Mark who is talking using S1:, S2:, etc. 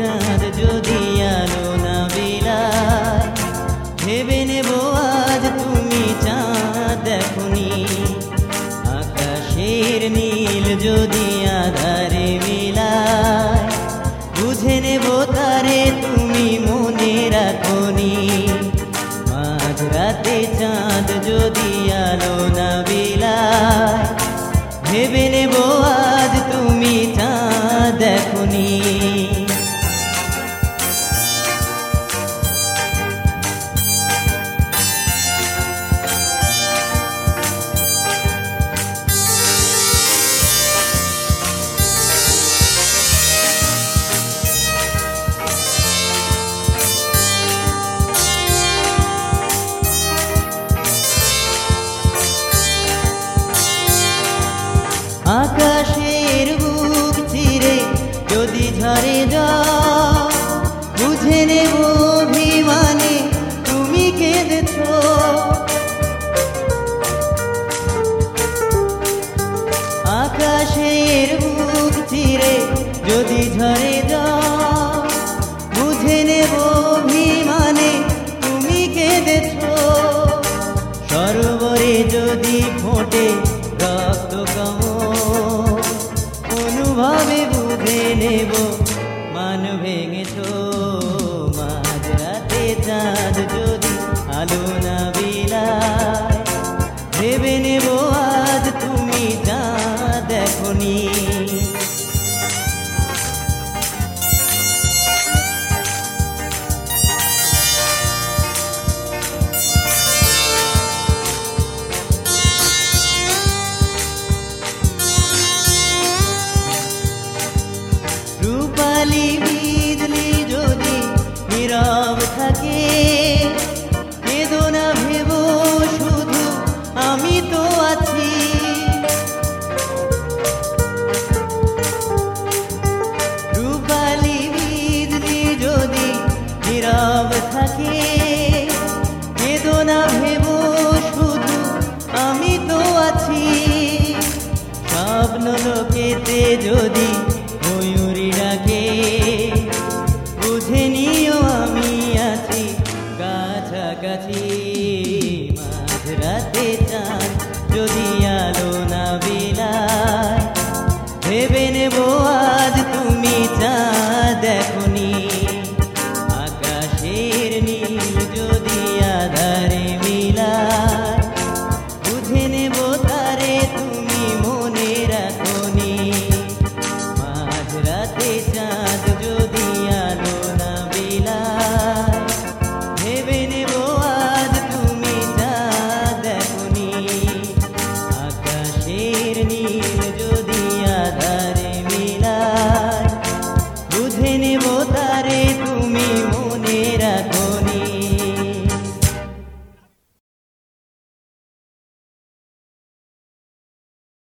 S1: চাঁদ যদি আলো না বিলায়, ভেবে নেব আজ তুমি চাঁদ দেখনি। আকাশের নীল যদি আধারে মিলায়, বুঝে নেব তারে তুমি মনে রাখনি। মাঝরাতে চাঁদ যদি আলো না বিলায়, ভেবে নেব আজ তুমি চাঁদ দেখনি। আকাশের বুক চিরে যদি ঝরে যাও, বুঝে নেব অভিমানে তুমি কেঁদেছ। আকাশের বুক চিরে যদি ঝরে যাও, বুঝে নেব অভিমানে তুমি কেঁদেছ। সরোবরে যদি ফোটে রক্ত কমল, অনুভবে বুঝে নেব মান ভেঙেছ। মাঝরাতে চাঁদ যদি আলো না বিলায়, ভেবে নেব আজ তুমি চাঁদ দেখনি। রূপালি বিজলি যদি নীরব থাকে, কেঁদো না ভেবো শুধু আমি তো আছি। রূপালি বিজলি যদি নীরব থাকে, কেঁদো না ভেবো শুধু আমি তো আছি। স্বপ্ন লোকেতে যদি ময়ূরী ডাকে, বুঝে নিও আমি আছি কাছাকাছি। মাঝরাতে চাঁদ যদি আলো না বিলায়, ভেবে নেব আজ তুমি চাঁদ